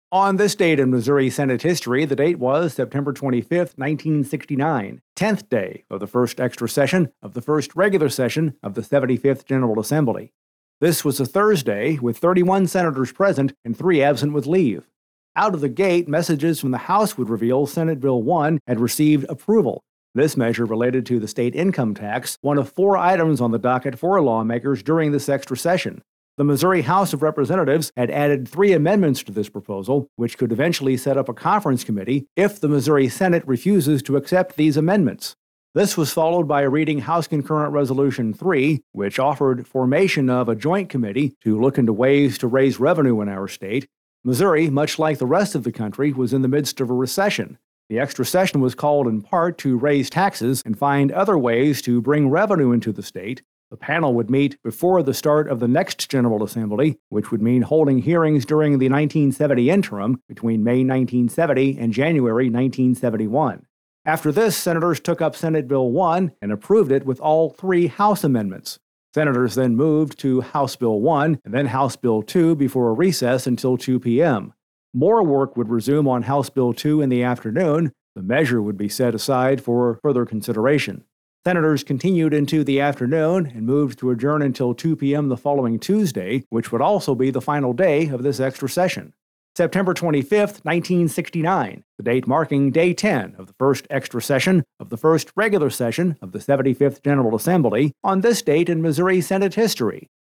On this date in Missouri Senate history, the date was September 25th, 1969, 10th day of the first extra session of the first regular session of the 75th General Assembly. This was a Thursday, with 31 senators present and 3 absent with leave. Out of the gate, messages from the House would reveal Senate Bill 1 had received approval. This measure related to the state income tax, one of 4 items on the docket for lawmakers during this extra session. The Missouri House of Representatives had added 3 amendments to this proposal, which could eventually set up a conference committee if the Missouri Senate refuses to accept these amendments. This was followed by reading House Concurrent Resolution 3, which offered formation of a joint committee to look into ways to raise revenue in our state. Missouri, much like the rest of the country, was in the midst of a recession. The extra session was called in part to raise taxes and find other ways to bring revenue into the state. The panel would meet before the start of the next General Assembly, which would mean holding hearings during the 1970 interim between May 1970 and January 1971. After this, senators took up Senate Bill 1 and approved it with all 3 House amendments. Senators then moved to House Bill 1 and then House Bill 2 before a recess until 2 p.m. More work would resume on House Bill 2 in the afternoon. The measure would be set aside for further consideration. Senators continued into the afternoon and moved to adjourn until 2 p.m. the following Tuesday, which would also be the final day of this extra session. September 25th, 1969, the date marking day 10 of the first extra session of the first regular session of the 75th General Assembly. On this date in Missouri Senate history,